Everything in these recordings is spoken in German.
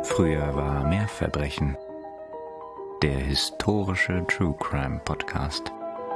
Früher war mehr Verbrechen. Der historische True Crime Podcast.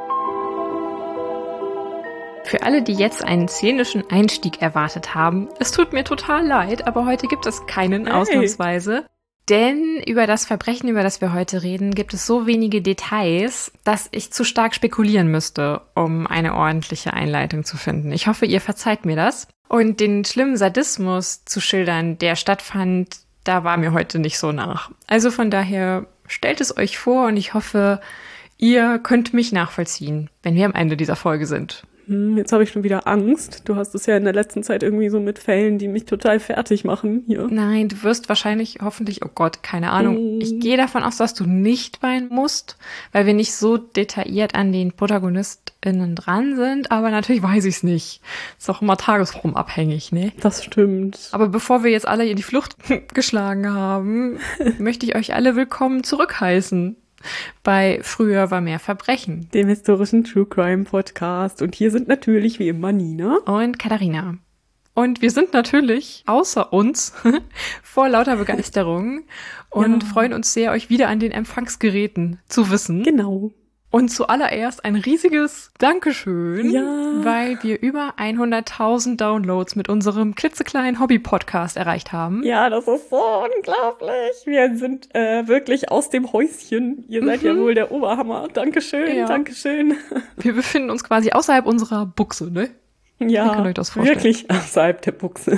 Für alle, die jetzt einen szenischen Einstieg erwartet haben, es tut mir total leid, aber heute gibt es keinen ausnahmsweise. Denn über das Verbrechen, über das wir heute reden, gibt es so wenige Details, dass ich zu stark spekulieren müsste, um eine ordentliche Einleitung zu finden. Ich hoffe, ihr verzeiht mir das. Und den schlimmen Sadismus zu schildern, der stattfand, da war mir heute nicht so nach. Also von daher stellt es euch vor und ich hoffe, ihr könnt mich nachvollziehen, wenn wir am Ende dieser Folge sind. Jetzt habe ich schon wieder Angst. Du hast es ja in der letzten Zeit irgendwie so mit Fällen, die mich total fertig machen hier. Nein, du wirst wahrscheinlich, hoffentlich, oh Gott, keine Ahnung. Ich gehe davon aus, dass du nicht weinen musst, weil wir nicht so detailliert an den ProtagonistInnen dran sind. Aber natürlich weiß ich es nicht. Ist auch immer tagesformabhängig, ne? Das stimmt. Aber bevor wir jetzt alle in die Flucht geschlagen haben, möchte ich euch alle willkommen zurückheißen. Bei Früher war mehr Verbrechen, dem historischen True Crime Podcast. Und hier sind natürlich wie immer Nina und Katharina. Und wir sind natürlich außer uns vor lauter Begeisterung und freuen uns sehr, euch wieder an den Empfangsgeräten zu wissen. Genau. Und zuallererst ein riesiges Dankeschön, ja, weil wir über 100.000 Downloads mit unserem klitzekleinen Hobby-Podcast erreicht haben. Ja, das ist so unglaublich. Wir sind wirklich aus dem Häuschen. Ihr seid ja wohl der Oberhammer. Dankeschön, ja. Dankeschön. Wir befinden uns quasi außerhalb unserer Buchse, ne? Ja, ihr könnt euch das vorstellen. Wirklich außerhalb der Buchse.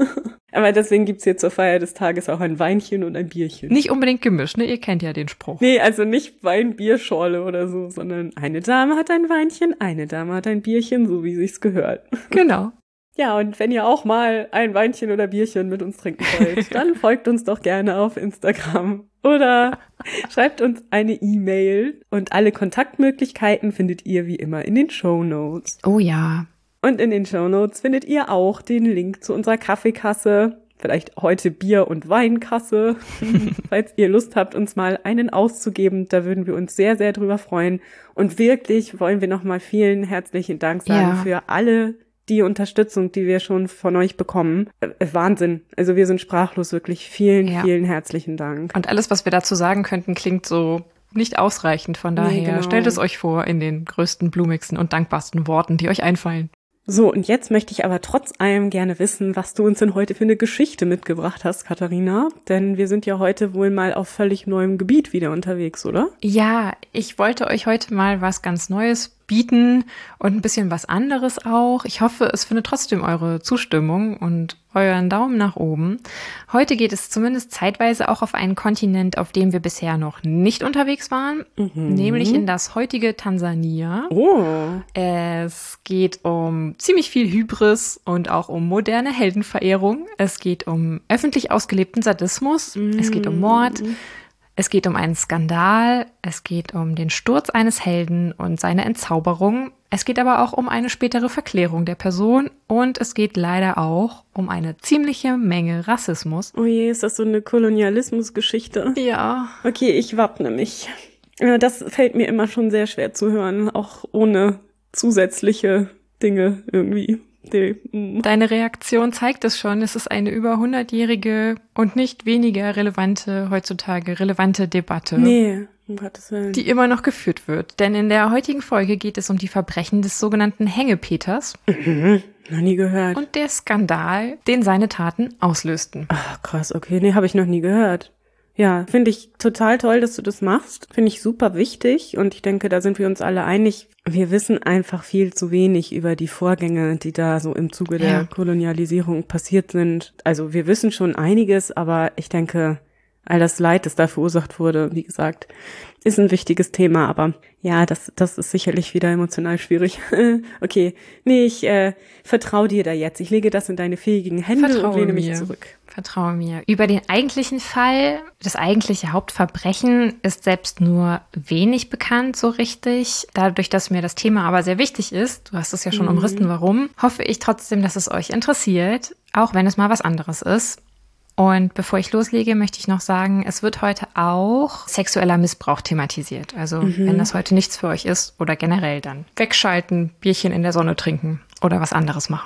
Aber deswegen gibt's hier zur Feier des Tages auch ein Weinchen und ein Bierchen. Nicht unbedingt gemischt, ne? Ihr kennt ja den Spruch. Nee, also nicht Wein-Bierschorle oder so, sondern eine Dame hat ein Weinchen, eine Dame hat ein Bierchen, so wie sich's gehört. Genau. Ja, und wenn ihr auch mal ein Weinchen oder Bierchen mit uns trinken wollt, dann folgt uns doch gerne auf Instagram oder schreibt uns eine E-Mail. Und alle Kontaktmöglichkeiten findet ihr wie immer in den Shownotes. Oh ja. Und in den Shownotes findet ihr auch den Link zu unserer Kaffeekasse, vielleicht heute Bier- und Weinkasse, falls ihr Lust habt, uns mal einen auszugeben. Da würden wir uns sehr, sehr drüber freuen. Und wirklich wollen wir nochmal vielen herzlichen Dank sagen für alle die Unterstützung, die wir schon von euch bekommen. Wahnsinn. Also wir sind sprachlos, wirklich. Vielen herzlichen Dank. Und alles, was wir dazu sagen könnten, klingt so nicht ausreichend. Von daher stellt es euch vor in den größten, blumigsten und dankbarsten Worten, die euch einfallen. So, und jetzt möchte ich aber trotz allem gerne wissen, was du uns denn heute für eine Geschichte mitgebracht hast, Katharina. Denn wir sind ja heute wohl mal auf völlig neuem Gebiet wieder unterwegs, oder? Ja, ich wollte euch heute mal was ganz Neues bieten und ein bisschen was anderes auch. Ich hoffe, es findet trotzdem eure Zustimmung und euren Daumen nach oben. Heute geht es zumindest zeitweise auch auf einen Kontinent, auf dem wir bisher noch nicht unterwegs waren, nämlich in das heutige Tansania. Oh. Es geht um ziemlich viel Hybris und auch um moderne Heldenverehrung. Es geht um öffentlich ausgelebten Sadismus. Es geht um Mord. Es geht um einen Skandal, es geht um den Sturz eines Helden und seine Entzauberung. Es geht aber auch um eine spätere Verklärung der Person und es geht leider auch um eine ziemliche Menge Rassismus. Oh je, ist das so eine Kolonialismusgeschichte? Ja. Okay, ich wappne mich. Das fällt mir immer schon sehr schwer zu hören, auch ohne zusätzliche Dinge irgendwie. Deine Reaktion zeigt es schon. Es ist eine über 100-jährige und nicht weniger heutzutage relevante Debatte. Nee, um Gottes Willen. Die immer noch geführt wird. Denn in der heutigen Folge geht es um die Verbrechen des sogenannten Hängepeters. Noch nie gehört. Und der Skandal, den seine Taten auslösten. Ach, krass, okay. Nee, habe ich noch nie gehört. Ja, finde ich total toll, dass du das machst. Finde ich super wichtig und ich denke, da sind wir uns alle einig. Wir wissen einfach viel zu wenig über die Vorgänge, die da so im Zuge der Kolonialisierung passiert sind. Also wir wissen schon einiges, aber ich denke, all das Leid, das da verursacht wurde, wie gesagt, ist ein wichtiges Thema. Aber ja, das ist sicherlich wieder emotional schwierig. Okay, nee, ich vertraue dir da jetzt. Ich lege das in deine fähigen Hände und lehne mich zurück. Vertraue mir. Über den eigentlichen Fall, das eigentliche Hauptverbrechen, ist selbst nur wenig bekannt so richtig. Dadurch, dass mir das Thema aber sehr wichtig ist, du hast es ja schon umrissen, warum, hoffe ich trotzdem, dass es euch interessiert, auch wenn es mal was anderes ist. Und bevor ich loslege, möchte ich noch sagen, es wird heute auch sexueller Missbrauch thematisiert. Also wenn das heute nichts für euch ist oder generell, dann wegschalten, Bierchen in der Sonne trinken oder was anderes machen.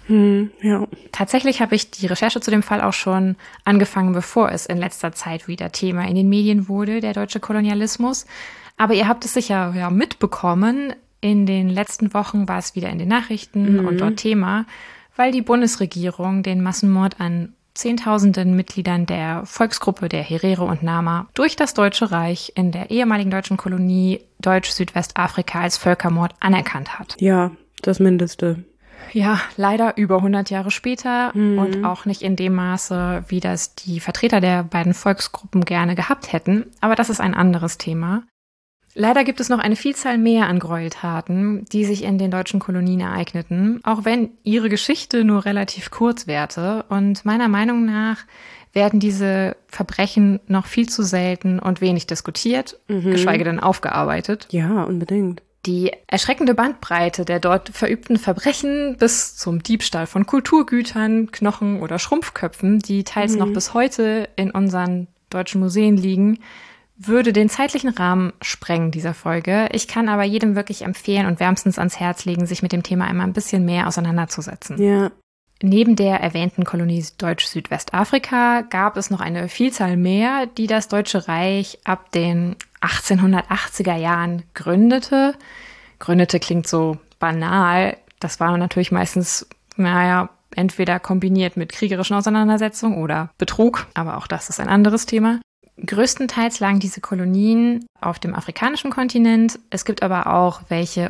Ja. Tatsächlich habe ich die Recherche zu dem Fall auch schon angefangen, bevor es in letzter Zeit wieder Thema in den Medien wurde, der deutsche Kolonialismus. Aber ihr habt es sicher ja mitbekommen, in den letzten Wochen war es wieder in den Nachrichten und dort Thema, weil die Bundesregierung den Massenmord an Zehntausenden Mitgliedern der Volksgruppe der Herero und Nama durch das Deutsche Reich in der ehemaligen deutschen Kolonie Deutsch-Südwestafrika als Völkermord anerkannt hat. Ja, das Mindeste. Ja, leider über 100 Jahre später und auch nicht in dem Maße, wie das die Vertreter der beiden Volksgruppen gerne gehabt hätten. Aber das ist ein anderes Thema. Leider gibt es noch eine Vielzahl mehr an Gräueltaten, die sich in den deutschen Kolonien ereigneten, auch wenn ihre Geschichte nur relativ kurz währte. Und meiner Meinung nach werden diese Verbrechen noch viel zu selten und wenig diskutiert, geschweige denn aufgearbeitet. Ja, unbedingt. Die erschreckende Bandbreite der dort verübten Verbrechen bis zum Diebstahl von Kulturgütern, Knochen oder Schrumpfköpfen, die teils noch bis heute in unseren deutschen Museen liegen, würde den zeitlichen Rahmen sprengen dieser Folge. Ich kann aber jedem wirklich empfehlen und wärmstens ans Herz legen, sich mit dem Thema einmal ein bisschen mehr auseinanderzusetzen. Ja. Neben der erwähnten Kolonie Deutsch-Südwestafrika gab es noch eine Vielzahl mehr, die das Deutsche Reich ab den 1880er Jahren gründete. Gründete klingt so banal. Das war natürlich meistens, entweder kombiniert mit kriegerischen Auseinandersetzungen oder Betrug. Aber auch das ist ein anderes Thema. Größtenteils lagen diese Kolonien auf dem afrikanischen Kontinent. Es gab auch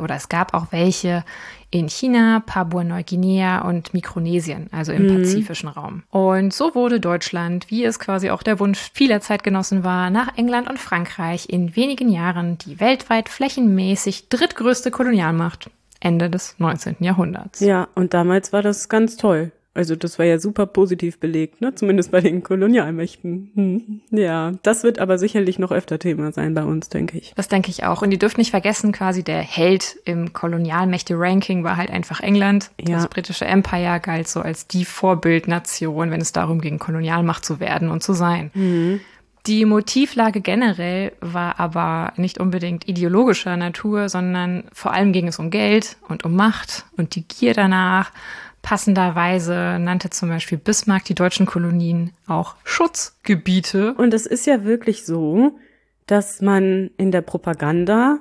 welche in China, Papua-Neuguinea und Mikronesien, also im pazifischen Raum. Und so wurde Deutschland, wie es quasi auch der Wunsch vieler Zeitgenossen war, nach England und Frankreich in wenigen Jahren die weltweit flächenmäßig drittgrößte Kolonialmacht Ende des 19. Jahrhunderts. Ja, und damals war das ganz toll. Also das war ja super positiv belegt, ne? Zumindest bei den Kolonialmächten. Ja, das wird aber sicherlich noch öfter Thema sein bei uns, denke ich. Das denke ich auch. Und ihr dürft nicht vergessen, quasi der Held im Kolonialmächte-Ranking war halt einfach England. Ja. Das britische Empire galt so als die Vorbildnation, wenn es darum ging, Kolonialmacht zu werden und zu sein. Die Motivlage generell war aber nicht unbedingt ideologischer Natur, sondern vor allem ging es um Geld und um Macht und die Gier danach. Passenderweise nannte zum Beispiel Bismarck die deutschen Kolonien auch Schutzgebiete. Und es ist ja wirklich so, dass man in der Propaganda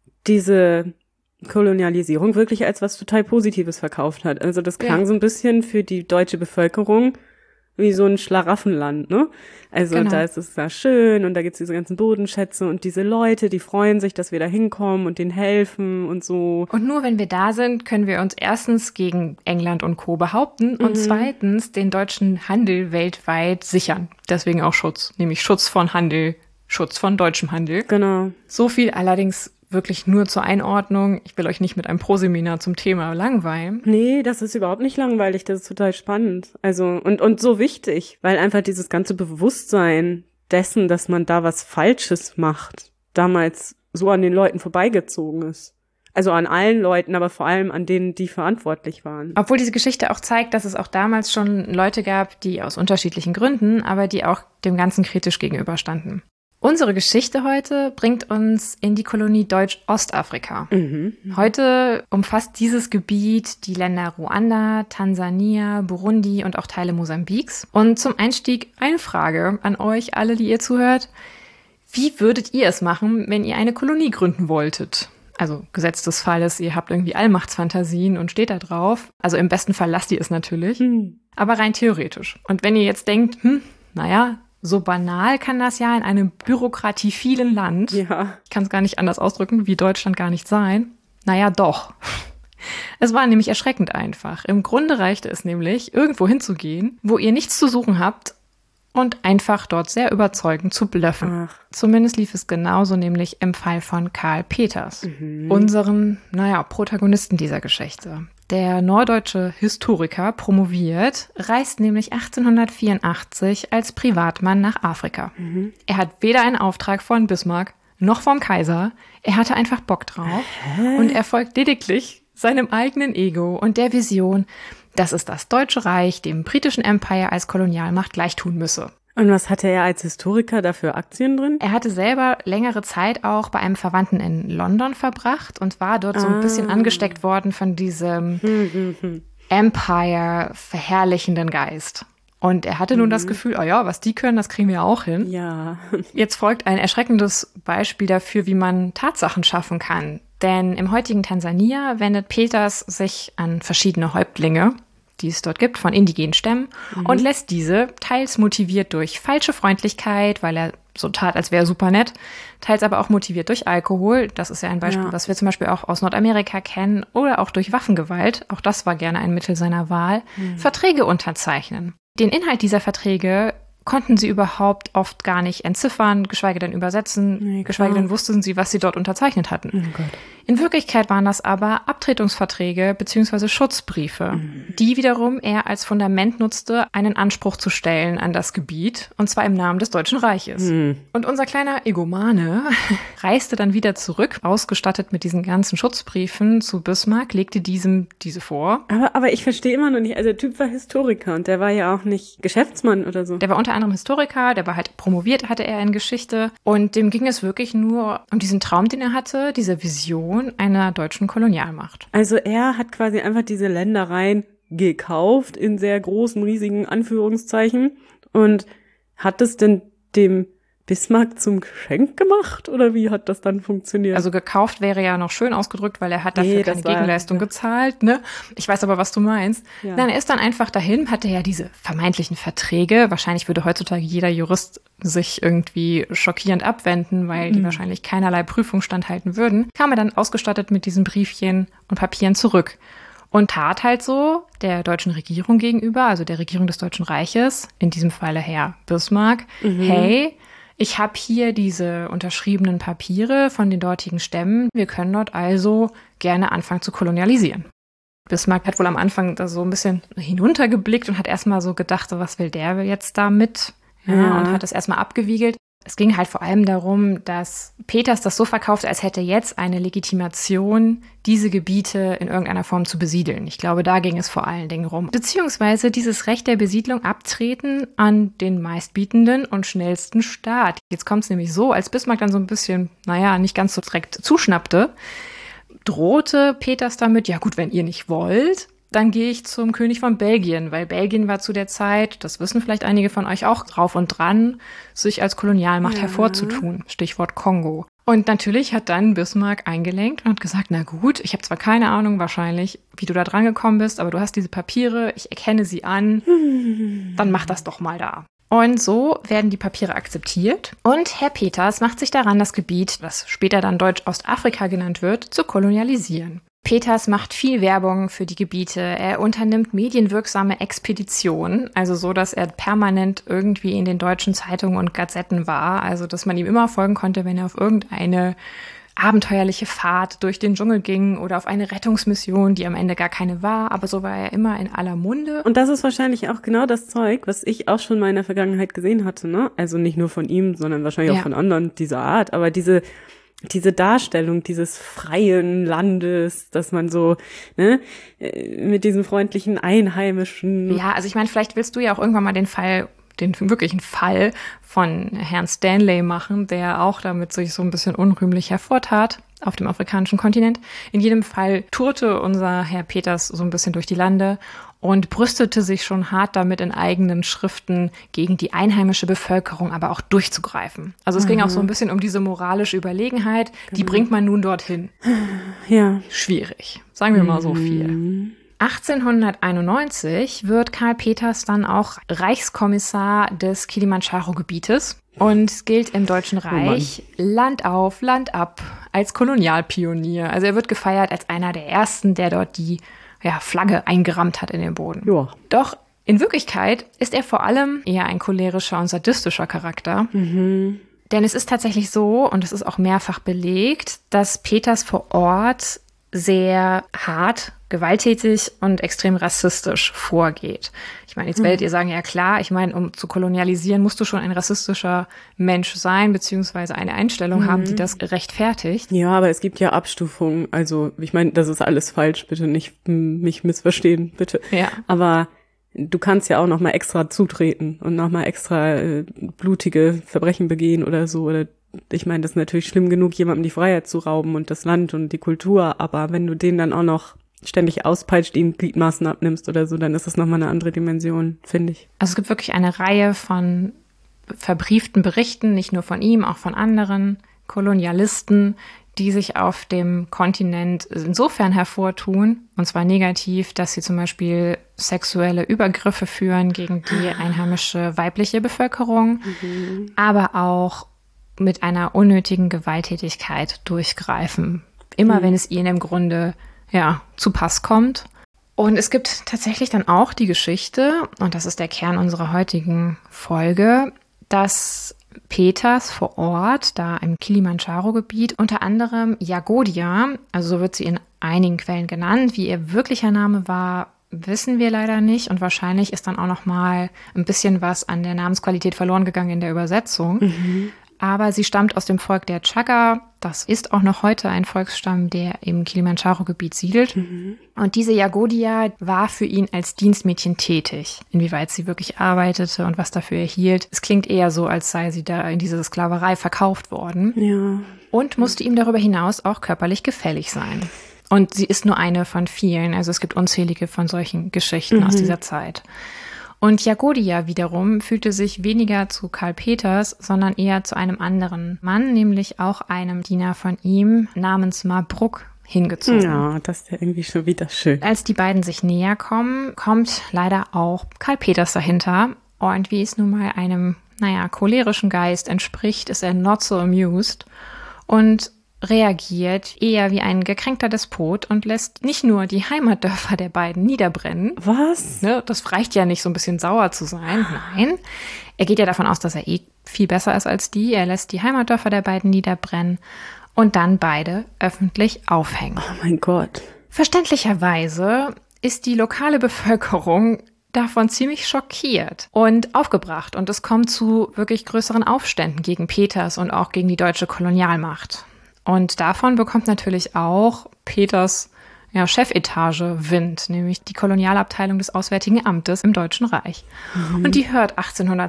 diese Kolonialisierung wirklich als was total Positives verkauft hat. Also das klang so ein bisschen für die deutsche Bevölkerung wie so ein Schlaraffenland, ne? Also da ist es da schön und da gibt's diese ganzen Bodenschätze und diese Leute, die freuen sich, dass wir da hinkommen und denen helfen und so. Und nur wenn wir da sind, können wir uns erstens gegen England und Co. behaupten und zweitens den deutschen Handel weltweit sichern. Deswegen auch Schutz, nämlich Schutz von Handel, Schutz von deutschem Handel. Genau. So viel allerdings wirklich nur zur Einordnung. Ich will euch nicht mit einem Proseminar zum Thema langweilen. Nee, das ist überhaupt nicht langweilig. Das ist total spannend. Also, und so wichtig, weil einfach dieses ganze Bewusstsein dessen, dass man da was Falsches macht, damals so an den Leuten vorbeigezogen ist. Also an allen Leuten, aber vor allem an denen, die verantwortlich waren. Obwohl diese Geschichte auch zeigt, dass es auch damals schon Leute gab, die aus unterschiedlichen Gründen, aber die auch dem Ganzen kritisch gegenüberstanden. Unsere Geschichte heute bringt uns in die Kolonie Deutsch-Ostafrika. Heute umfasst dieses Gebiet die Länder Ruanda, Tansania, Burundi und auch Teile Mosambiks. Und zum Einstieg eine Frage an euch alle, die ihr zuhört. Wie würdet ihr es machen, wenn ihr eine Kolonie gründen wolltet? Also gesetzt des Falles, ihr habt irgendwie Allmachtsfantasien und steht da drauf. Also im besten Fall lasst ihr es natürlich, aber rein theoretisch. Und wenn ihr jetzt denkt, so banal kann das ja in einem bürokratievielen Land, ich kann es gar nicht anders ausdrücken, wie Deutschland gar nicht sein. Naja, doch. Es war nämlich erschreckend einfach. Im Grunde reichte es nämlich, irgendwo hinzugehen, wo ihr nichts zu suchen habt und einfach dort sehr überzeugend zu bluffen. Zumindest lief es genauso, nämlich im Fall von Karl Peters, unseren, Protagonisten dieser Geschichte. Der norddeutsche Historiker promoviert, reist nämlich 1884 als Privatmann nach Afrika. Er hat weder einen Auftrag von Bismarck noch vom Kaiser. Er hatte einfach Bock drauf und er folgt lediglich seinem eigenen Ego und der Vision, dass es das Deutsche Reich dem britischen Empire als Kolonialmacht gleichtun müsse. Und was hatte er als Historiker da für Aktien drin? Er hatte selber längere Zeit auch bei einem Verwandten in London verbracht und war dort so ein bisschen angesteckt worden von diesem Empire verherrlichenden Geist. Und er hatte nun das Gefühl, was die können, das kriegen wir auch hin. Ja. Jetzt folgt ein erschreckendes Beispiel dafür, wie man Tatsachen schaffen kann. Denn im heutigen Tansania wendet Peters sich an verschiedene Häuptlinge, die es dort gibt, von indigenen Stämmen, und lässt diese, teils motiviert durch falsche Freundlichkeit, weil er so tat, als wäre er super nett, teils aber auch motiviert durch Alkohol. Das ist ja ein Beispiel, was wir zum Beispiel auch aus Nordamerika kennen, oder auch durch Waffengewalt. Auch das war gerne ein Mittel seiner Wahl. Verträge unterzeichnen. Den Inhalt dieser Verträge konnten sie überhaupt oft gar nicht entziffern, geschweige denn übersetzen, geschweige denn wussten sie, was sie dort unterzeichnet hatten. Oh Gott. In Wirklichkeit waren das aber Abtretungsverträge bzw. Schutzbriefe, die wiederum er als Fundament nutzte, einen Anspruch zu stellen an das Gebiet, und zwar im Namen des Deutschen Reiches. Und unser kleiner Egomane reiste dann wieder zurück, ausgestattet mit diesen ganzen Schutzbriefen zu Bismarck, legte diesem diese vor. Aber ich verstehe immer noch nicht, also der Typ war Historiker und der war ja auch nicht Geschäftsmann oder so. Der war unter anderem Historiker, der war halt promoviert, hatte er in Geschichte, und dem ging es wirklich nur um diesen Traum, den er hatte, diese Vision einer deutschen Kolonialmacht. Also er hat quasi einfach diese Ländereien gekauft, in sehr großen, riesigen Anführungszeichen, und hat es denn dem Bismarck zum Geschenk gemacht, oder wie hat das dann funktioniert? Also gekauft wäre ja noch schön ausgedrückt, weil er hat dafür keine Gegenleistung gezahlt, ne? Ich weiß aber, was du meinst. Ja. Nein, er ist dann einfach dahin, hatte ja diese vermeintlichen Verträge. Wahrscheinlich würde heutzutage jeder Jurist sich irgendwie schockierend abwenden, weil die wahrscheinlich keinerlei Prüfung standhalten würden. Kam er dann ausgestattet mit diesen Briefchen und Papieren zurück. Und tat halt so der deutschen Regierung gegenüber, also der Regierung des Deutschen Reiches, in diesem Falle Herr Bismarck, hey, ich habe hier diese unterschriebenen Papiere von den dortigen Stämmen. Wir können dort also gerne anfangen zu kolonialisieren. Bismarck hat wohl am Anfang da so ein bisschen hinuntergeblickt und hat erstmal so gedacht, was will der jetzt damit? Ja, und hat es erstmal abgewiegelt. Es ging halt vor allem darum, dass Peters das so verkaufte, als hätte jetzt eine Legitimation, diese Gebiete in irgendeiner Form zu besiedeln. Ich glaube, da ging es vor allen Dingen rum. Beziehungsweise dieses Recht der Besiedlung abtreten an den meistbietenden und schnellsten Staat. Jetzt kommt es nämlich so, als Bismarck dann so ein bisschen, nicht ganz so direkt zuschnappte, drohte Peters damit, ja gut, wenn ihr nicht wollt, dann gehe ich zum König von Belgien, weil Belgien war zu der Zeit, das wissen vielleicht einige von euch auch, drauf und dran, sich als Kolonialmacht hervorzutun. Stichwort Kongo. Und natürlich hat dann Bismarck eingelenkt und hat gesagt, na gut, ich habe zwar keine Ahnung wahrscheinlich, wie du da dran gekommen bist, aber du hast diese Papiere, ich erkenne sie an, dann mach das doch mal da. Und so werden die Papiere akzeptiert und Herr Peters macht sich daran, das Gebiet, was später dann Deutsch-Ostafrika genannt wird, zu kolonialisieren. Peters macht viel Werbung für die Gebiete. Er unternimmt medienwirksame Expeditionen, also so, dass er permanent irgendwie in den deutschen Zeitungen und Gazetten war, also dass man ihm immer folgen konnte, wenn er auf irgendeine abenteuerliche Fahrt durch den Dschungel ging oder auf eine Rettungsmission, die am Ende gar keine war, aber so war er immer in aller Munde. Und das ist wahrscheinlich auch genau das Zeug, was ich auch schon mal in der Vergangenheit gesehen hatte, ne? Also nicht nur von ihm, sondern wahrscheinlich auch von anderen dieser Art, aber diese Darstellung dieses freien Landes, dass man so, mit diesen freundlichen Einheimischen. Ja, also ich meine, vielleicht willst du ja auch irgendwann mal den wirklichen Fall von Herrn Stanley machen, der auch damit sich so ein bisschen unrühmlich hervortat auf dem afrikanischen Kontinent. In jedem Fall tourte unser Herr Peters so ein bisschen durch die Lande und brüstete sich schon hart damit, in eigenen Schriften gegen die einheimische Bevölkerung aber auch durchzugreifen. Also es ging auch so ein bisschen um diese moralische Überlegenheit, die bringt man nun dorthin. Ja. Schwierig, sagen wir mal so viel. 1891 wird Karl Peters dann auch Reichskommissar des Kilimandscharo-Gebietes und gilt im Deutschen Reich Land auf, Land ab als Kolonialpionier. Also er wird gefeiert als einer der Ersten, der dort die Flagge eingerammt hat in den Boden. Ja. Doch in Wirklichkeit ist er vor allem eher ein cholerischer und sadistischer Charakter. Denn es ist tatsächlich so, und es ist auch mehrfach belegt, dass Peters vor Ort sehr hart, gewalttätig und extrem rassistisch vorgeht. Ich meine, jetzt werdet ihr sagen, ja klar, ich meine, um zu kolonialisieren, musst du schon ein rassistischer Mensch sein, beziehungsweise eine Einstellung haben, die das rechtfertigt. Ja, aber es gibt ja Abstufungen. Also, ich meine, das ist alles falsch, bitte nicht mich missverstehen, bitte. Ja. Aber du kannst ja auch noch mal extra zutreten und noch mal extra blutige Verbrechen begehen oder so. Oder ich meine, das ist natürlich schlimm genug, jemandem die Freiheit zu rauben und das Land und die Kultur. Aber wenn du den dann auch noch ständig auspeitscht, ihm Gliedmaßen abnimmst oder so, dann ist das nochmal eine andere Dimension, finde ich. Also es gibt wirklich eine Reihe von verbrieften Berichten, nicht nur von ihm, auch von anderen Kolonialisten, die sich auf dem Kontinent insofern hervortun, und zwar negativ, dass sie zum Beispiel sexuelle Übergriffe führen gegen die einheimische weibliche Bevölkerung, aber auch mit einer unnötigen Gewalttätigkeit durchgreifen. Immer wenn es ihnen im Grunde zu Pass kommt. Und es gibt tatsächlich dann auch die Geschichte, und das ist der Kern unserer heutigen Folge, dass Peters vor Ort, da im Kilimanjaro-Gebiet, unter anderem Yagodia, also so wird sie in einigen Quellen genannt, wie ihr wirklicher Name war, wissen wir leider nicht. Und wahrscheinlich ist dann auch noch mal ein bisschen was an der Namensqualität verloren gegangen in der Übersetzung. Aber sie stammt aus dem Volk der Chaga. Das ist auch noch heute ein Volksstamm, der im Kilimanjaro-Gebiet siedelt. Und diese Yagodia war für ihn als Dienstmädchen tätig. Inwieweit sie wirklich arbeitete und was dafür erhielt. Es klingt eher so, als sei sie da in diese Sklaverei verkauft worden. Ja. Und musste ihm darüber hinaus auch körperlich gefällig sein. Und sie ist nur eine von vielen. Also es gibt unzählige von solchen Geschichten aus dieser Zeit. Und Yagodia wiederum fühlte sich weniger zu Karl Peters, sondern eher zu einem anderen Mann, nämlich auch einem Diener von ihm namens Mabruk hingezogen. Ja, das ist ja irgendwie schon wieder schön. Als die beiden sich näher kommen, kommt leider auch Karl Peters dahinter. Und wie es nun mal einem, cholerischen Geist entspricht, ist er not so amused und reagiert eher wie ein gekränkter Despot und lässt nicht nur die Heimatdörfer der beiden niederbrennen. Was? Ne, das reicht ja nicht, so ein bisschen sauer zu sein. Nein, er geht ja davon aus, dass er viel besser ist als die. Er lässt die Heimatdörfer der beiden niederbrennen und dann beide öffentlich aufhängen. Oh mein Gott. Verständlicherweise ist die lokale Bevölkerung davon ziemlich schockiert und aufgebracht. Und es kommt zu wirklich größeren Aufständen gegen Peters und auch gegen die deutsche Kolonialmacht. Und davon bekommt natürlich auch Peters Chefetage Wind, nämlich die Kolonialabteilung des Auswärtigen Amtes im Deutschen Reich. Und die hört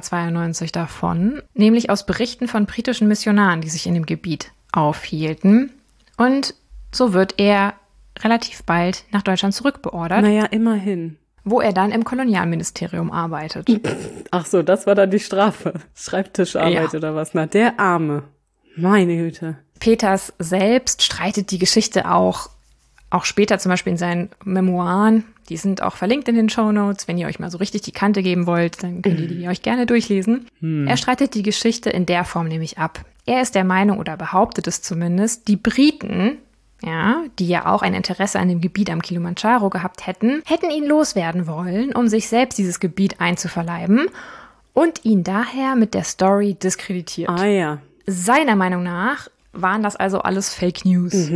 1892 davon, nämlich aus Berichten von britischen Missionaren, die sich in dem Gebiet aufhielten. Und so wird er relativ bald nach Deutschland zurückbeordert. Naja, immerhin. Wo er dann im Kolonialministerium arbeitet. Ach so, das war dann die Strafe. Schreibtischarbeit oder was? Na, der Arme. Meine Güte. Peters selbst streitet die Geschichte auch später, zum Beispiel in seinen Memoiren. Die sind auch verlinkt in den Shownotes. Wenn ihr euch mal so richtig die Kante geben wollt, dann könnt ihr die euch gerne durchlesen. Er streitet die Geschichte in der Form nämlich ab. Er ist der Meinung, oder behauptet es zumindest, die Briten, die ja auch ein Interesse an dem Gebiet am Kilimanjaro gehabt hätten ihn loswerden wollen, um sich selbst dieses Gebiet einzuverleiben und ihn daher mit der Story diskreditiert. Ah ja. Seiner Meinung nach waren das also alles Fake News.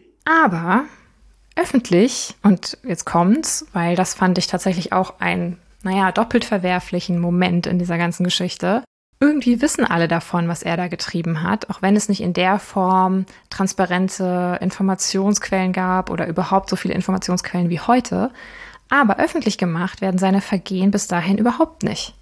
Aber öffentlich, und jetzt kommt's, weil das fand ich tatsächlich auch einen, doppelt verwerflichen Moment in dieser ganzen Geschichte. Irgendwie wissen alle davon, was er da getrieben hat, auch wenn es nicht in der Form transparente Informationsquellen gab oder überhaupt so viele Informationsquellen wie heute. Aber öffentlich gemacht werden seine Vergehen bis dahin überhaupt nicht.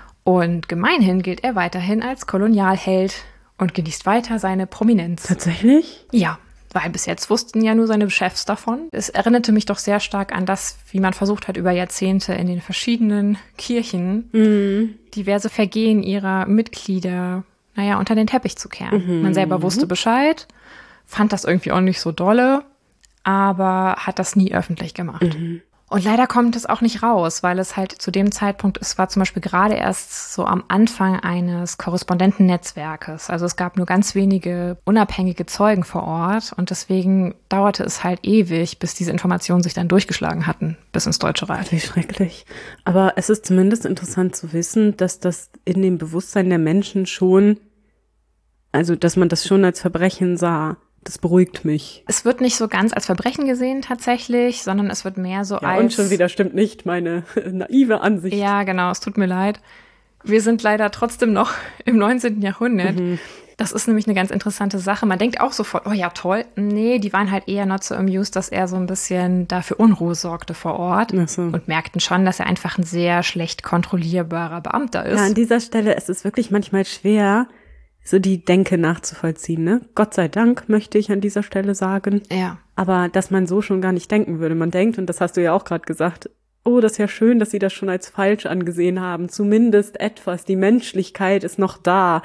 Und gemeinhin gilt er weiterhin als Kolonialheld und genießt weiter seine Prominenz. Tatsächlich? Ja, weil bis jetzt wussten ja nur seine Chefs davon. Es erinnerte mich doch sehr stark an das, wie man versucht hat, über Jahrzehnte in den verschiedenen Kirchen diverse Vergehen ihrer Mitglieder, unter den Teppich zu kehren. Man selber wusste Bescheid, fand das irgendwie auch nicht so dolle, aber hat das nie öffentlich gemacht. Und leider kommt es auch nicht raus, weil es halt zu dem Zeitpunkt, es war zum Beispiel gerade erst so am Anfang eines Korrespondentennetzwerkes. Also es gab nur ganz wenige unabhängige Zeugen vor Ort und deswegen dauerte es halt ewig, bis diese Informationen sich dann durchgeschlagen hatten, bis ins Deutsche Reich. Wie schrecklich. Aber es ist zumindest interessant zu wissen, dass das in dem Bewusstsein der Menschen schon, also dass man das schon als Verbrechen sah. Das beruhigt mich. Es wird nicht so ganz als Verbrechen gesehen tatsächlich, sondern es wird mehr so als... Und schon wieder stimmt nicht meine naive Ansicht. Ja, genau, es tut mir leid. Wir sind leider trotzdem noch im 19. Jahrhundert. Das ist nämlich eine ganz interessante Sache. Man denkt auch sofort, oh ja, toll. Nee, die waren halt eher not so amused, dass er so ein bisschen dafür Unruhe sorgte vor Ort. Ach so. Und merkten schon, dass er einfach ein sehr schlecht kontrollierbarer Beamter ist. Ja, an dieser Stelle ist es wirklich manchmal schwer, so die Denke nachzuvollziehen, ne? Gott sei Dank, möchte ich an dieser Stelle sagen. Ja. Aber dass man so schon gar nicht denken würde. Man denkt, und das hast du ja auch gerade gesagt, oh, das ist ja schön, dass sie das schon als falsch angesehen haben. Zumindest etwas, die Menschlichkeit ist noch da.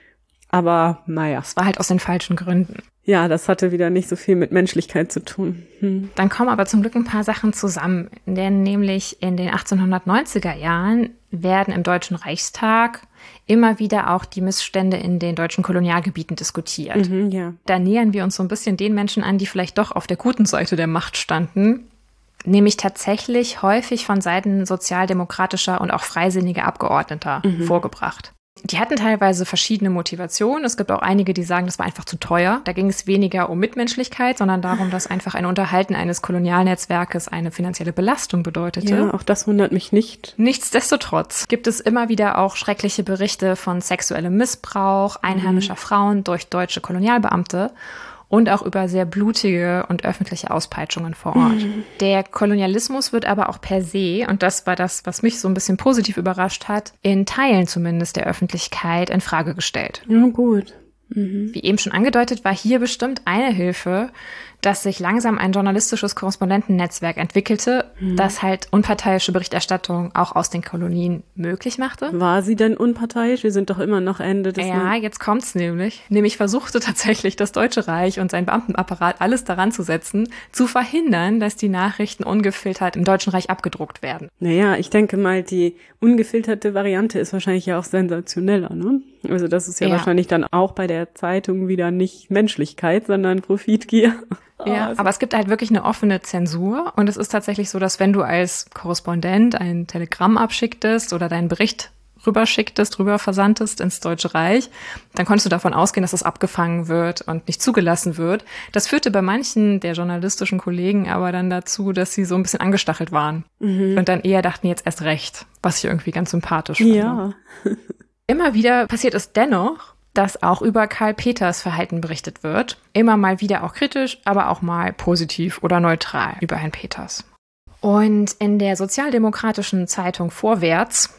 Aber naja. Es war halt aus den falschen Gründen. Ja, das hatte wieder nicht so viel mit Menschlichkeit zu tun. Dann kommen aber zum Glück ein paar Sachen zusammen. Denn nämlich in den 1890er Jahren werden im Deutschen Reichstag immer wieder auch die Missstände in den deutschen Kolonialgebieten diskutiert. Ja. Da nähern wir uns so ein bisschen den Menschen an, die vielleicht doch auf der guten Seite der Macht standen. Nämlich tatsächlich häufig von Seiten sozialdemokratischer und auch freisinniger Abgeordneter vorgebracht. Die hatten teilweise verschiedene Motivationen. Es gibt auch einige, die sagen, das war einfach zu teuer. Da ging es weniger um Mitmenschlichkeit, sondern darum, dass einfach ein Unterhalten eines Kolonialnetzwerkes eine finanzielle Belastung bedeutete. Ja, auch das wundert mich nicht. Nichtsdestotrotz gibt es immer wieder auch schreckliche Berichte von sexuellem Missbrauch einheimischer Frauen durch deutsche Kolonialbeamte. Und auch über sehr blutige und öffentliche Auspeitschungen vor Ort. Der Kolonialismus wird aber auch per se, und das war das, was mich so ein bisschen positiv überrascht hat, in Teilen zumindest der Öffentlichkeit in Frage gestellt. Ja, gut. Wie eben schon angedeutet, war hier bestimmt eine Hilfe, dass sich langsam ein journalistisches Korrespondentennetzwerk entwickelte, das halt unparteiische Berichterstattung auch aus den Kolonien möglich machte. War sie denn unparteiisch? Wir sind doch immer noch Ende des... Ja, jetzt kommt's nämlich. Nämlich versuchte tatsächlich das Deutsche Reich und sein Beamtenapparat alles daran zu setzen, zu verhindern, dass die Nachrichten ungefiltert im Deutschen Reich abgedruckt werden. Naja, ich denke mal, die ungefilterte Variante ist wahrscheinlich ja auch sensationeller, ne? Also das ist ja wahrscheinlich dann auch bei der Zeitung wieder nicht Menschlichkeit, sondern Profitgier. Ja, aber es gibt halt wirklich eine offene Zensur und es ist tatsächlich so, dass wenn du als Korrespondent ein Telegramm abschicktest oder deinen Bericht rüber versandtest ins Deutsche Reich, dann konntest du davon ausgehen, dass es abgefangen wird und nicht zugelassen wird. Das führte bei manchen der journalistischen Kollegen aber dann dazu, dass sie so ein bisschen angestachelt waren und dann eher dachten, jetzt erst recht, was ich irgendwie ganz sympathisch finde. Ja. Immer wieder passiert es dennoch, dass auch über Karl Peters Verhalten berichtet wird. Immer mal wieder auch kritisch, aber auch mal positiv oder neutral über Herrn Peters. Und in der sozialdemokratischen Zeitung Vorwärts,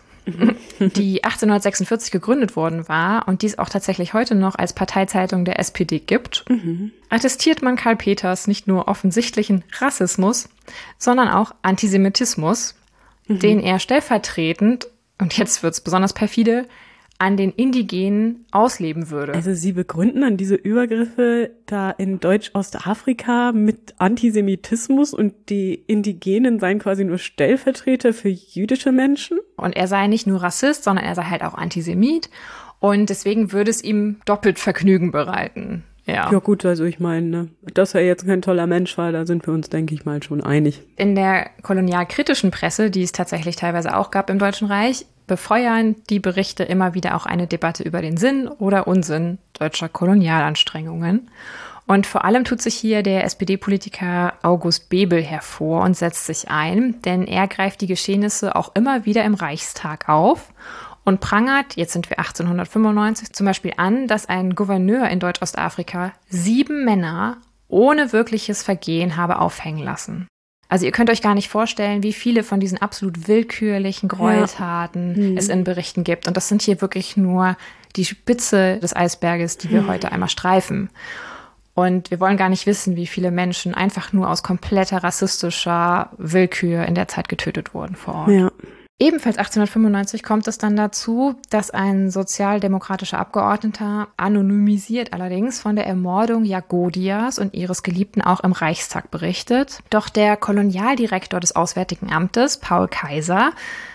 die 1846 gegründet worden war und die es auch tatsächlich heute noch als Parteizeitung der SPD gibt, attestiert man Karl Peters nicht nur offensichtlichen Rassismus, sondern auch Antisemitismus, den er stellvertretend, und jetzt wird's besonders perfide, an den Indigenen ausleben würde. Also Sie begründen dann diese Übergriffe da in Deutsch-Ostafrika mit Antisemitismus und die Indigenen seien quasi nur Stellvertreter für jüdische Menschen? Und er sei nicht nur Rassist, sondern er sei halt auch Antisemit und deswegen würde es ihm doppelt Vergnügen bereiten. Ja gut, also ich meine, ne, dass er jetzt kein toller Mensch war, da sind wir uns, denke ich mal, schon einig. In der kolonialkritischen Presse, die es tatsächlich teilweise auch gab im Deutschen Reich, befeuern die Berichte immer wieder auch eine Debatte über den Sinn oder Unsinn deutscher Kolonialanstrengungen. Und vor allem tut sich hier der SPD-Politiker August Bebel hervor und setzt sich ein, denn er greift die Geschehnisse auch immer wieder im Reichstag auf und prangert, jetzt sind wir 1895, zum Beispiel an, dass ein Gouverneur in Deutsch-Ostafrika 7 Männer ohne wirkliches Vergehen habe aufhängen lassen. Also ihr könnt euch gar nicht vorstellen, wie viele von diesen absolut willkürlichen Gräueltaten es in Berichten gibt. Und das sind hier wirklich nur die Spitze des Eisberges, die wir heute einmal streifen. Und wir wollen gar nicht wissen, wie viele Menschen einfach nur aus kompletter rassistischer Willkür in der Zeit getötet wurden vor Ort. Ja. Ebenfalls 1895 kommt es dann dazu, dass ein sozialdemokratischer Abgeordneter, anonymisiert allerdings, von der Ermordung Jagodias und ihres Geliebten auch im Reichstag berichtet. Doch der Kolonialdirektor des Auswärtigen Amtes, Paul Kaiser,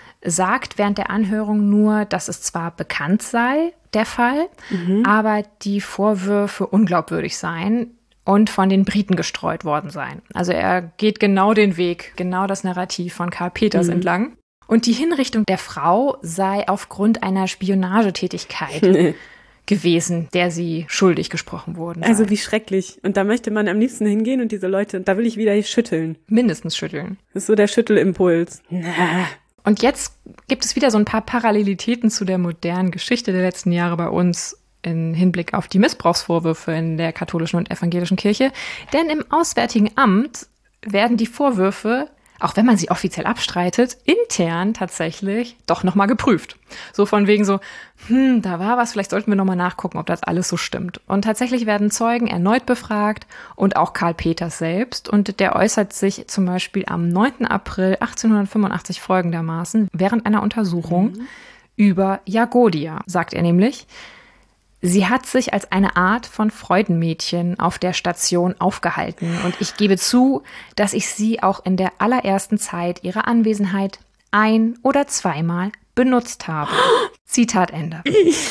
sagt während der Anhörung nur, dass es zwar bekannt sei, der Fall, aber die Vorwürfe unglaubwürdig seien und von den Briten gestreut worden seien. Also er geht genau den Weg, genau das Narrativ von Karl Peters entlang. Und die Hinrichtung der Frau sei aufgrund einer Spionagetätigkeit gewesen, der sie schuldig gesprochen wurden sei. Also wie schrecklich. Und da möchte man am liebsten hingehen und diese Leute, da will ich wieder schütteln. Mindestens schütteln. Das ist so der Schüttelimpuls. Und jetzt gibt es wieder so ein paar Parallelitäten zu der modernen Geschichte der letzten Jahre bei uns im Hinblick auf die Missbrauchsvorwürfe in der katholischen und evangelischen Kirche. Denn im Auswärtigen Amt werden die Vorwürfe auch wenn man sie offiziell abstreitet, intern tatsächlich doch nochmal geprüft. So von wegen so, da war was, vielleicht sollten wir nochmal nachgucken, ob das alles so stimmt. Und tatsächlich werden Zeugen erneut befragt und auch Karl Peters selbst. Und der äußert sich zum Beispiel am 9. April 1885 folgendermaßen während einer Untersuchung über Jagodia, sagt er nämlich: Sie hat sich als eine Art von Freudenmädchen auf der Station aufgehalten und ich gebe zu, dass ich sie auch in der allerersten Zeit ihrer Anwesenheit 1- oder 2-mal benutzt habe. Zitat Ende.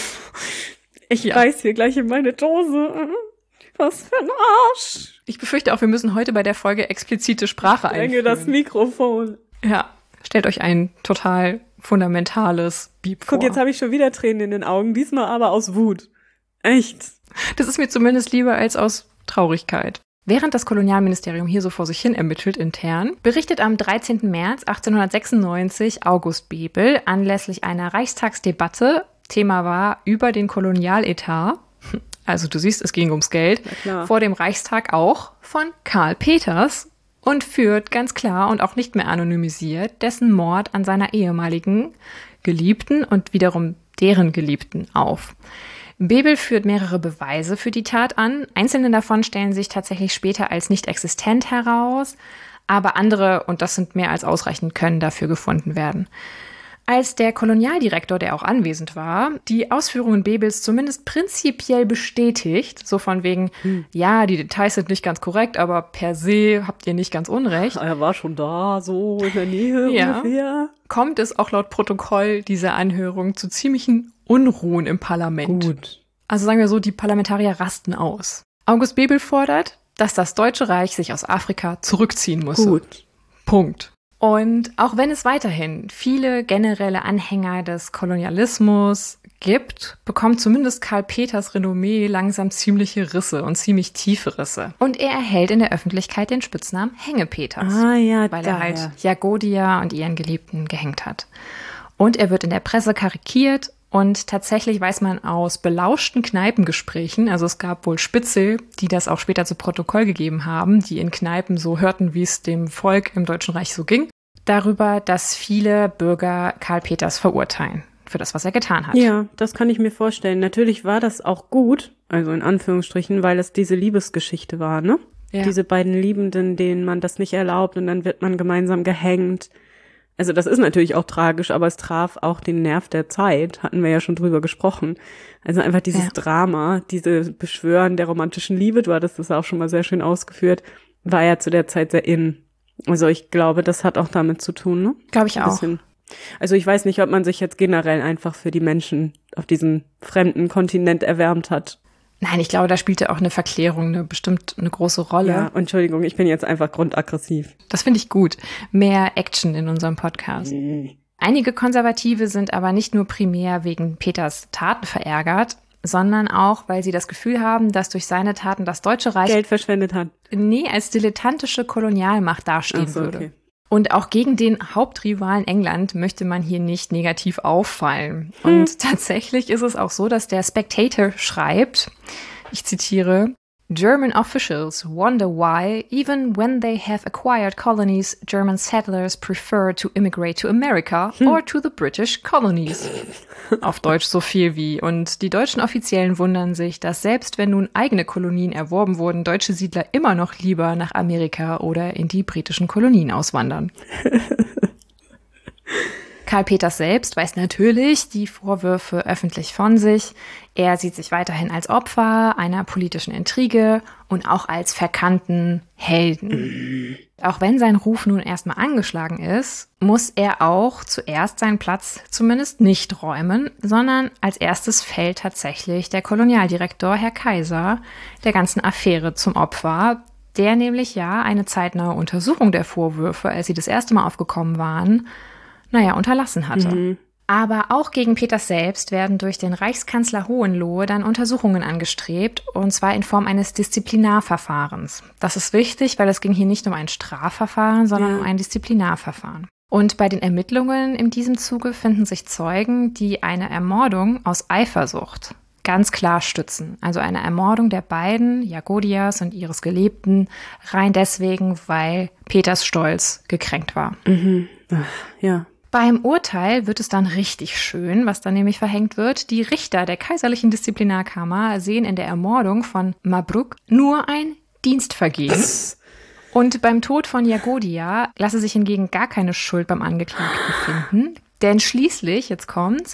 Ich reiß hier gleich in meine Dose. Was für ein Arsch. Ich befürchte auch, wir müssen heute bei der Folge explizite Sprache einführen. Ich das Mikrofon. Ja, stellt euch ein total fundamentales Beep vor. Guck, jetzt habe ich schon wieder Tränen in den Augen, diesmal aber aus Wut. Echt. Das ist mir zumindest lieber als aus Traurigkeit. Während das Kolonialministerium hier so vor sich hin ermittelt intern, berichtet am 13. März 1896 August Bebel anlässlich einer Reichstagsdebatte, Thema war über den Kolonialetat, also du siehst, es ging ums Geld, vor dem Reichstag auch von Karl Peters und führt ganz klar und auch nicht mehr anonymisiert dessen Mord an seiner ehemaligen Geliebten und wiederum deren Geliebten auf. Bebel führt mehrere Beweise für die Tat an. Einzelne davon stellen sich tatsächlich später als nicht existent heraus, aber andere, und das sind mehr als ausreichend, können dafür gefunden werden. Als der Kolonialdirektor, der auch anwesend war, die Ausführungen Bebels zumindest prinzipiell bestätigt, so von wegen, ja, die Details sind nicht ganz korrekt, aber per se habt ihr nicht ganz unrecht. Er war schon da, so in der Nähe ungefähr. Kommt es auch laut Protokoll dieser Anhörung zu ziemlichen Unruhen im Parlament. Gut. Also sagen wir so, die Parlamentarier rasten aus. August Bebel fordert, dass das Deutsche Reich sich aus Afrika zurückziehen muss. Gut. Punkt. Und auch wenn es weiterhin viele generelle Anhänger des Kolonialismus gibt, bekommt zumindest Karl Peters Renommee langsam ziemliche Risse und ziemlich tiefe Risse. Und er erhält in der Öffentlichkeit den Spitznamen Hängepeters, weil er halt Jagodia und ihren Geliebten gehängt hat. Und er wird in der Presse karikiert und tatsächlich weiß man aus belauschten Kneipengesprächen, also es gab wohl Spitzel, die das auch später zu Protokoll gegeben haben, die in Kneipen so hörten, wie es dem Volk im Deutschen Reich so ging, darüber, dass viele Bürger Karl Peters verurteilen für das, was er getan hat. Ja, das kann ich mir vorstellen. Natürlich war das auch gut, also in Anführungsstrichen, weil es diese Liebesgeschichte war, ne? Ja. Diese beiden Liebenden, denen man das nicht erlaubt und dann wird man gemeinsam gehängt. Also das ist natürlich auch tragisch, aber es traf auch den Nerv der Zeit, hatten wir ja schon drüber gesprochen. Also einfach dieses Drama, diese Beschwören der romantischen Liebe, du hattest das auch schon mal sehr schön ausgeführt, war ja zu der Zeit sehr in. Also ich glaube, das hat auch damit zu tun, ne? Glaube ich auch. Also ich weiß nicht, ob man sich jetzt generell einfach für die Menschen auf diesem fremden Kontinent erwärmt hat. Nein, ich glaube, da spielte auch eine Verklärung bestimmt eine große Rolle. Ja, Entschuldigung, ich bin jetzt einfach grundaggressiv. Das finde ich gut. Mehr Action in unserem Podcast. Einige Konservative sind aber nicht nur primär wegen Peters Taten verärgert, sondern auch, weil sie das Gefühl haben, dass durch seine Taten das Deutsche Reich Geld verschwendet hat. Als dilettantische Kolonialmacht dastehen würde. Okay. Und auch gegen den Hauptrivalen England möchte man hier nicht negativ auffallen. Und tatsächlich ist es auch so, dass der Spectator schreibt, ich zitiere, German officials wonder why, even when they have acquired colonies, German settlers prefer to immigrate to America or to the British colonies. Auf Deutsch so viel wie. Und die deutschen Offiziellen wundern sich, dass selbst wenn nun eigene Kolonien erworben wurden, deutsche Siedler immer noch lieber nach Amerika oder in die britischen Kolonien auswandern. Karl Peters selbst weist natürlich die Vorwürfe öffentlich von sich. Er sieht sich weiterhin als Opfer einer politischen Intrige und auch als verkannten Helden. Auch wenn sein Ruf nun erstmal angeschlagen ist, muss er auch zuerst seinen Platz zumindest nicht räumen, sondern als erstes fällt tatsächlich der Kolonialdirektor, Herr Kaiser, der ganzen Affäre zum Opfer, der nämlich eine zeitnahe Untersuchung der Vorwürfe, als sie das erste Mal aufgekommen waren, unterlassen hatte. Aber auch gegen Peters selbst werden durch den Reichskanzler Hohenlohe dann Untersuchungen angestrebt, und zwar in Form eines Disziplinarverfahrens. Das ist wichtig, weil es ging hier nicht um ein Strafverfahren, sondern um ein Disziplinarverfahren. Und bei den Ermittlungen in diesem Zuge finden sich Zeugen, die eine Ermordung aus Eifersucht ganz klar stützen. Also eine Ermordung der beiden, Jagodias und ihres Geliebten, rein deswegen, weil Peters Stolz gekränkt war. Ja. Beim Urteil wird es dann richtig schön, was dann nämlich verhängt wird. Die Richter der kaiserlichen Disziplinarkammer sehen in der Ermordung von Mabruk nur ein Dienstvergehen. Und beim Tod von Jagodia lasse sich hingegen gar keine Schuld beim Angeklagten finden. Denn schließlich, jetzt kommt's,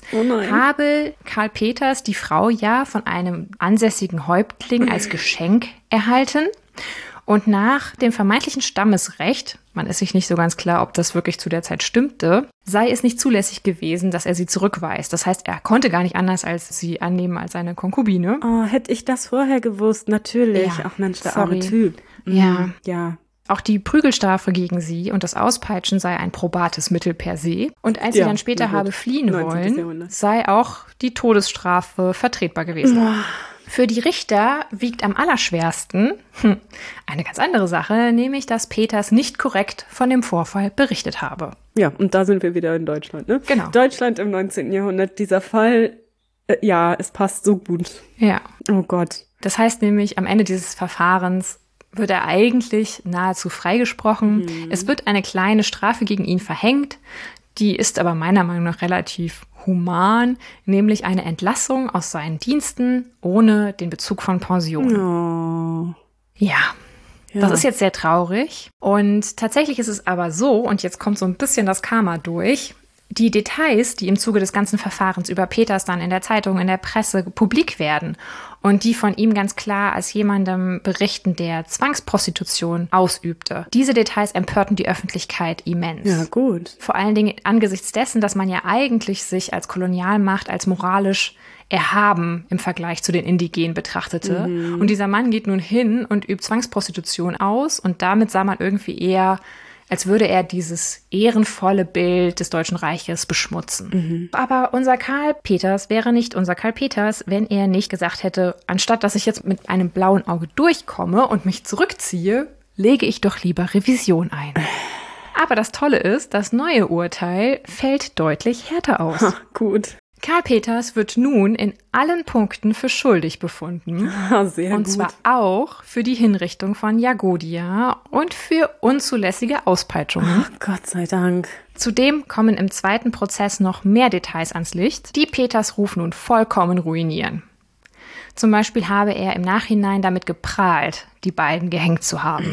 habe Karl Peters die Frau ja von einem ansässigen Häuptling als Geschenk erhalten. Und nach dem vermeintlichen Stammesrecht, man ist sich nicht so ganz klar, ob das wirklich zu der Zeit stimmte, sei es nicht zulässig gewesen, dass er sie zurückweist. Das heißt, er konnte gar nicht anders als sie annehmen als seine Konkubine. Oh, hätte ich das vorher gewusst, natürlich. Ja, Ach Mensch, der arme Typ. Ja. Ja. Auch die Prügelstrafe gegen sie und das Auspeitschen sei ein probates Mittel per se. Und als sie dann später habe fliehen 19. wollen, Jahrhundert. sei auch die Todesstrafe vertretbar gewesen. Für die Richter wiegt am allerschwersten eine ganz andere Sache, nämlich, dass Peters nicht korrekt von dem Vorfall berichtet habe. Ja, und da sind wir wieder in Deutschland, ne? Genau. Deutschland im 19. Jahrhundert, dieser Fall, ja, es passt so gut. Ja. Oh Gott. Das heißt nämlich, am Ende dieses Verfahrens wird er eigentlich nahezu freigesprochen. Es wird eine kleine Strafe gegen ihn verhängt. Die ist aber meiner Meinung nach relativ human, nämlich eine Entlassung aus seinen Diensten ohne den Bezug von Pension. Oh. Ja. Ja. Das ist jetzt sehr traurig. Und tatsächlich ist es aber so, und jetzt kommt so ein bisschen das Karma durch, die Details, die im Zuge des ganzen Verfahrens über Peters dann in der Zeitung, in der Presse publik werden und die von ihm ganz klar als jemandem berichten, der Zwangsprostitution ausübte. Diese Details empörten die Öffentlichkeit immens. Ja, gut. Vor allen Dingen angesichts dessen, dass man ja eigentlich sich als Kolonialmacht, als moralisch erhaben im Vergleich zu den Indigenen betrachtete. Und dieser Mann geht nun hin und übt Zwangsprostitution aus und damit sah man irgendwie eher, als würde er dieses ehrenvolle Bild des Deutschen Reiches beschmutzen. Aber unser Karl Peters wäre nicht unser Karl Peters, wenn er nicht gesagt hätte, anstatt dass ich jetzt mit einem blauen Auge durchkomme und mich zurückziehe, lege ich doch lieber Revision ein. Aber das Tolle ist, das neue Urteil fällt deutlich härter aus. Ha, gut. Karl Peters wird nun in allen Punkten für schuldig befunden. Sehr Und gut. zwar auch für die Hinrichtung von Jagodia und für unzulässige Auspeitschungen. Gott sei Dank. Zudem kommen im zweiten Prozess noch mehr Details ans Licht, die Peters Ruf nun vollkommen ruinieren. Zum Beispiel habe er im Nachhinein damit geprahlt, die beiden gehängt zu haben.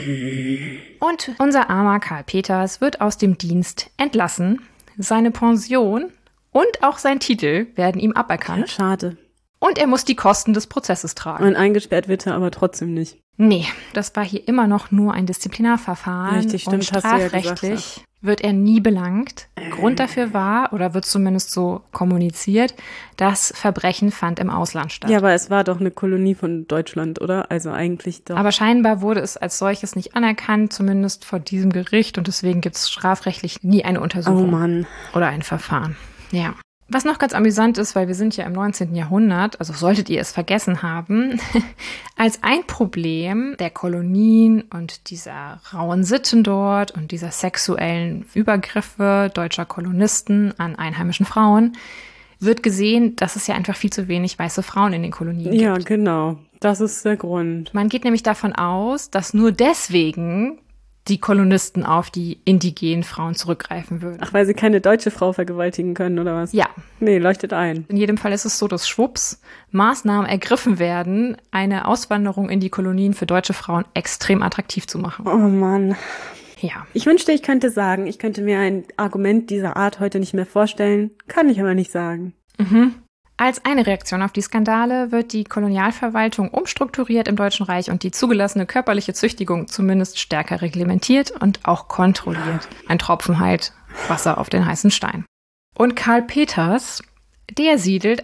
Und unser armer Karl Peters wird aus dem Dienst entlassen. Seine Pension und auch sein Titel werden ihm aberkannt. Schade. Und er muss die Kosten des Prozesses tragen. Und eingesperrt wird er aber trotzdem nicht. Nee, das war hier immer noch nur ein Disziplinarverfahren. Richtig, stimmt, und hast du ja strafrechtlich gesagt, wird er nie belangt. Grund dafür war, oder wird zumindest so kommuniziert, das Verbrechen fand im Ausland statt. Ja, aber es war doch eine Kolonie von Deutschland, oder? Also eigentlich doch. Aber scheinbar wurde es als solches nicht anerkannt, zumindest vor diesem Gericht. Und deswegen gibt es strafrechtlich nie eine Untersuchung. Oh Mann. Oder ein Verfahren. Ja. Was noch ganz amüsant ist, weil wir sind ja im 19. Jahrhundert, also solltet ihr es vergessen haben, als ein Problem der Kolonien und dieser rauen Sitten dort und dieser sexuellen Übergriffe deutscher Kolonisten an einheimischen Frauen wird gesehen, dass es ja einfach viel zu wenig weiße Frauen in den Kolonien gibt. Ja, genau. Das ist der Grund. Man geht nämlich davon aus, dass nur deswegen die Kolonisten auf die indigenen Frauen zurückgreifen würden. Ach, weil sie keine deutsche Frau vergewaltigen können, oder was? Ja. Nee, leuchtet ein. In jedem Fall ist es so, dass schwupps Maßnahmen ergriffen werden, eine Auswanderung in die Kolonien für deutsche Frauen extrem attraktiv zu machen. Oh Mann. Ja. Ich wünschte, ich könnte sagen, ich könnte mir ein Argument dieser Art heute nicht mehr vorstellen. Kann ich aber nicht sagen. Als eine Reaktion auf die Skandale wird die Kolonialverwaltung umstrukturiert im Deutschen Reich und die zugelassene körperliche Züchtigung zumindest stärker reglementiert und auch kontrolliert. Ein Tropfen halt Wasser auf den heißen Stein. Und Karl Peters, der siedelt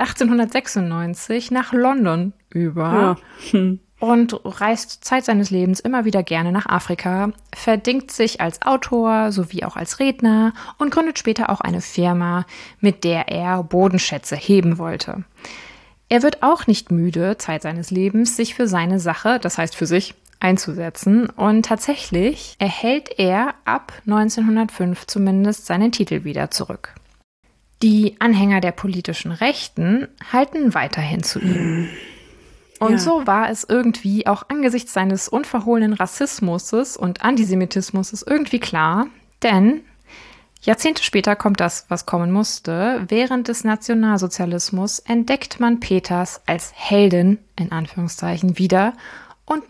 1896 nach London über und reist Zeit seines Lebens immer wieder gerne nach Afrika, verdingt sich als Autor sowie auch als Redner und gründet später auch eine Firma, mit der er Bodenschätze heben wollte. Er wird auch nicht müde, Zeit seines Lebens, sich für seine Sache, das heißt für sich, einzusetzen. Und tatsächlich erhält er ab 1905 zumindest seinen Titel wieder zurück. Die Anhänger der politischen Rechten halten weiterhin zu ihm. Und so war es irgendwie auch angesichts seines unverhohlenen Rassismus und Antisemitismus irgendwie klar, denn Jahrzehnte später kommt das, was kommen musste. Während des Nationalsozialismus entdeckt man Peters als Heldin, in Anführungszeichen, wieder. Und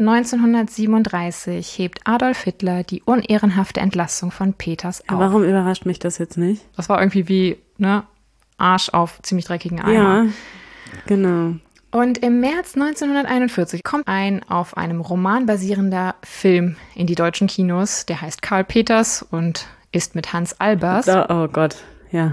1937 hebt Adolf Hitler die unehrenhafte Entlassung von Peters auf. Warum überrascht mich das jetzt nicht? Das war irgendwie wie, Arsch auf ziemlich dreckigen Eimer. Ja, genau. Und im März 1941 kommt ein auf einem Roman basierender Film in die deutschen Kinos. Der heißt Karl Peters und ist mit Hans Albers. Oh Gott, ja.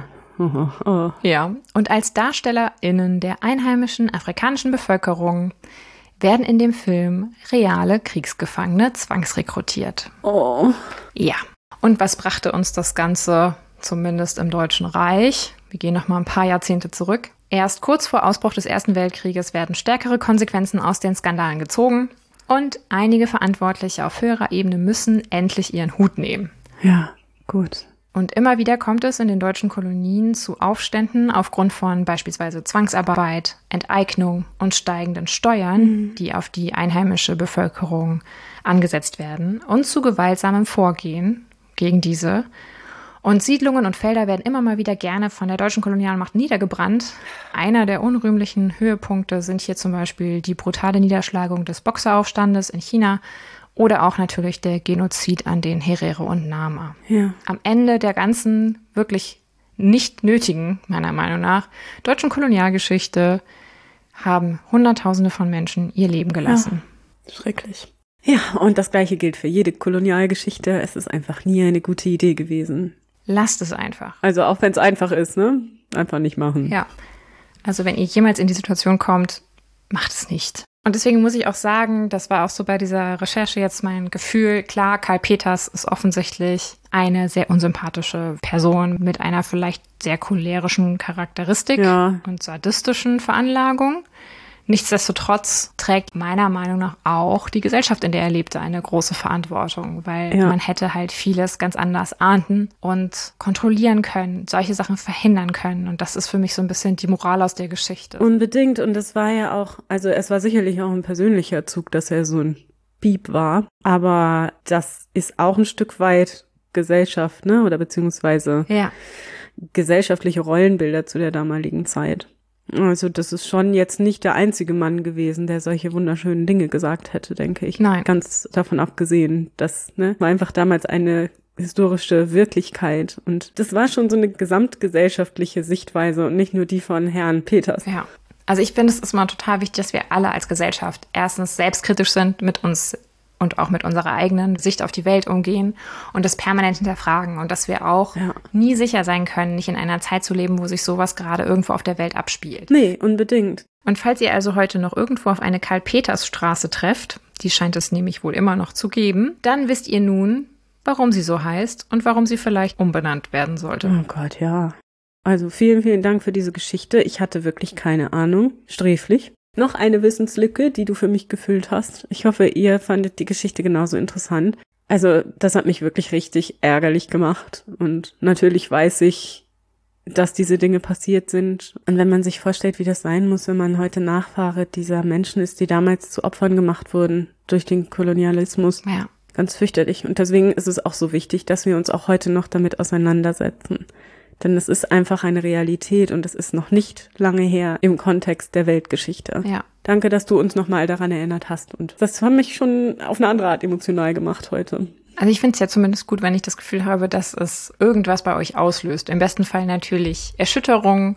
Oh. Ja, und als DarstellerInnen der einheimischen afrikanischen Bevölkerung werden in dem Film reale Kriegsgefangene zwangsrekrutiert. Oh. Ja, und was brachte uns das Ganze, zumindest im Deutschen Reich? Wir gehen noch mal ein paar Jahrzehnte zurück. Erst kurz vor Ausbruch des Ersten Weltkrieges werden stärkere Konsequenzen aus den Skandalen gezogen und einige Verantwortliche auf höherer Ebene müssen endlich ihren Hut nehmen. Ja, gut. Und immer wieder kommt es in den deutschen Kolonien zu Aufständen aufgrund von beispielsweise Zwangsarbeit, Enteignung und steigenden Steuern, die auf die einheimische Bevölkerung angesetzt werden, und zu gewaltsamem Vorgehen gegen diese. Und Siedlungen und Felder werden immer mal wieder gerne von der deutschen Kolonialmacht niedergebrannt. Einer der unrühmlichen Höhepunkte sind hier zum Beispiel die brutale Niederschlagung des Boxeraufstandes in China oder auch natürlich der Genozid an den Herero und Nama. Ja. Am Ende der ganzen wirklich nicht nötigen, meiner Meinung nach, deutschen Kolonialgeschichte haben Hunderttausende von Menschen ihr Leben gelassen. Ja, schrecklich. Ja, und das Gleiche gilt für jede Kolonialgeschichte. Es ist einfach nie eine gute Idee gewesen. Lasst es einfach. Also auch wenn es einfach ist, ne? Einfach nicht machen. Ja. Also wenn ihr jemals in die Situation kommt, macht es nicht. Und deswegen muss ich auch sagen, das war auch so bei dieser Recherche jetzt mein Gefühl. Klar, Karl Peters ist offensichtlich eine sehr unsympathische Person mit einer vielleicht sehr cholerischen Charakteristik und sadistischen Veranlagung. Nichtsdestotrotz trägt meiner Meinung nach auch die Gesellschaft, in der er lebte, eine große Verantwortung, weil man hätte halt vieles ganz anders ahnden und kontrollieren können, solche Sachen verhindern können. Und das ist für mich so ein bisschen die Moral aus der Geschichte. Unbedingt. Und es war ja auch, also es war sicherlich auch ein persönlicher Zug, dass er so ein Piep war. Aber das ist auch ein Stück weit Gesellschaft, ne? Oder beziehungsweise gesellschaftliche Rollenbilder zu der damaligen Zeit. Also das ist schon jetzt nicht der einzige Mann gewesen, der solche wunderschönen Dinge gesagt hätte, denke ich. Nein. Ganz davon abgesehen, das war einfach damals eine historische Wirklichkeit. Und das war schon so eine gesamtgesellschaftliche Sichtweise und nicht nur die von Herrn Peters. Ja, also ich finde, es ist mal total wichtig, dass wir alle als Gesellschaft erstens selbstkritisch sind mit uns und auch mit unserer eigenen Sicht auf die Welt umgehen und das permanent hinterfragen und dass wir auch nie sicher sein können, nicht in einer Zeit zu leben, wo sich sowas gerade irgendwo auf der Welt abspielt. Nee, unbedingt. Und falls ihr also heute noch irgendwo auf eine Karl-Peters-Straße trefft, die scheint es nämlich wohl immer noch zu geben, dann wisst ihr nun, warum sie so heißt und warum sie vielleicht umbenannt werden sollte. Oh Gott, ja. Also vielen, vielen Dank für diese Geschichte. Ich hatte wirklich keine Ahnung. Sträflich. Noch eine Wissenslücke, die du für mich gefüllt hast. Ich hoffe, ihr fandet die Geschichte genauso interessant. Also, das hat mich wirklich richtig ärgerlich gemacht. Und natürlich weiß ich, dass diese Dinge passiert sind. Und wenn man sich vorstellt, wie das sein muss, wenn man heute Nachfahre dieser Menschen ist, die damals zu Opfern gemacht wurden durch den Kolonialismus. Ja. Ganz fürchterlich. Und deswegen ist es auch so wichtig, dass wir uns auch heute noch damit auseinandersetzen. Denn es ist einfach eine Realität und es ist noch nicht lange her im Kontext der Weltgeschichte. Ja. Danke, dass du uns nochmal daran erinnert hast. Und das hat mich schon auf eine andere Art emotional gemacht heute. Also ich finde es ja zumindest gut, wenn ich das Gefühl habe, dass es irgendwas bei euch auslöst. Im besten Fall natürlich Erschütterung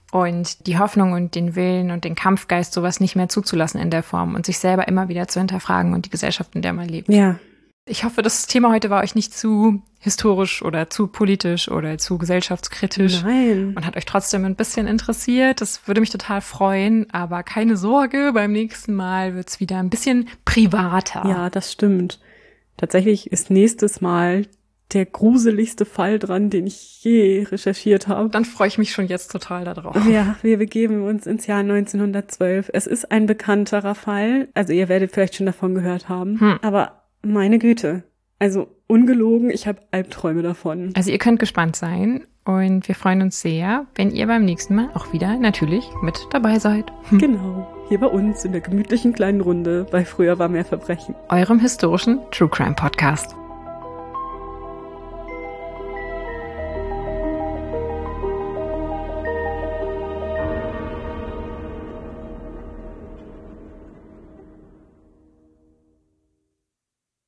und die Hoffnung und den Willen und den Kampfgeist, sowas nicht mehr zuzulassen in der Form und sich selber immer wieder zu hinterfragen und die Gesellschaft, in der man lebt. Ja. Ich hoffe, das Thema heute war euch nicht zu historisch oder zu politisch oder zu gesellschaftskritisch. Nein. Und hat euch trotzdem ein bisschen interessiert. Das würde mich total freuen. Aber keine Sorge, beim nächsten Mal wird's wieder ein bisschen privater. Ja, das stimmt. Tatsächlich ist nächstes Mal der gruseligste Fall dran, den ich je recherchiert habe. Dann freue ich mich schon jetzt total darauf. Ja, wir begeben uns ins Jahr 1912. Es ist ein bekannterer Fall. Also ihr werdet vielleicht schon davon gehört haben. Aber meine Güte, also ungelogen, ich habe Albträume davon. Also ihr könnt gespannt sein. Und wir freuen uns sehr, wenn ihr beim nächsten Mal auch wieder natürlich mit dabei seid. Genau, hier bei uns in der gemütlichen kleinen Runde bei Früher war mehr Verbrechen. Eurem historischen True Crime Podcast.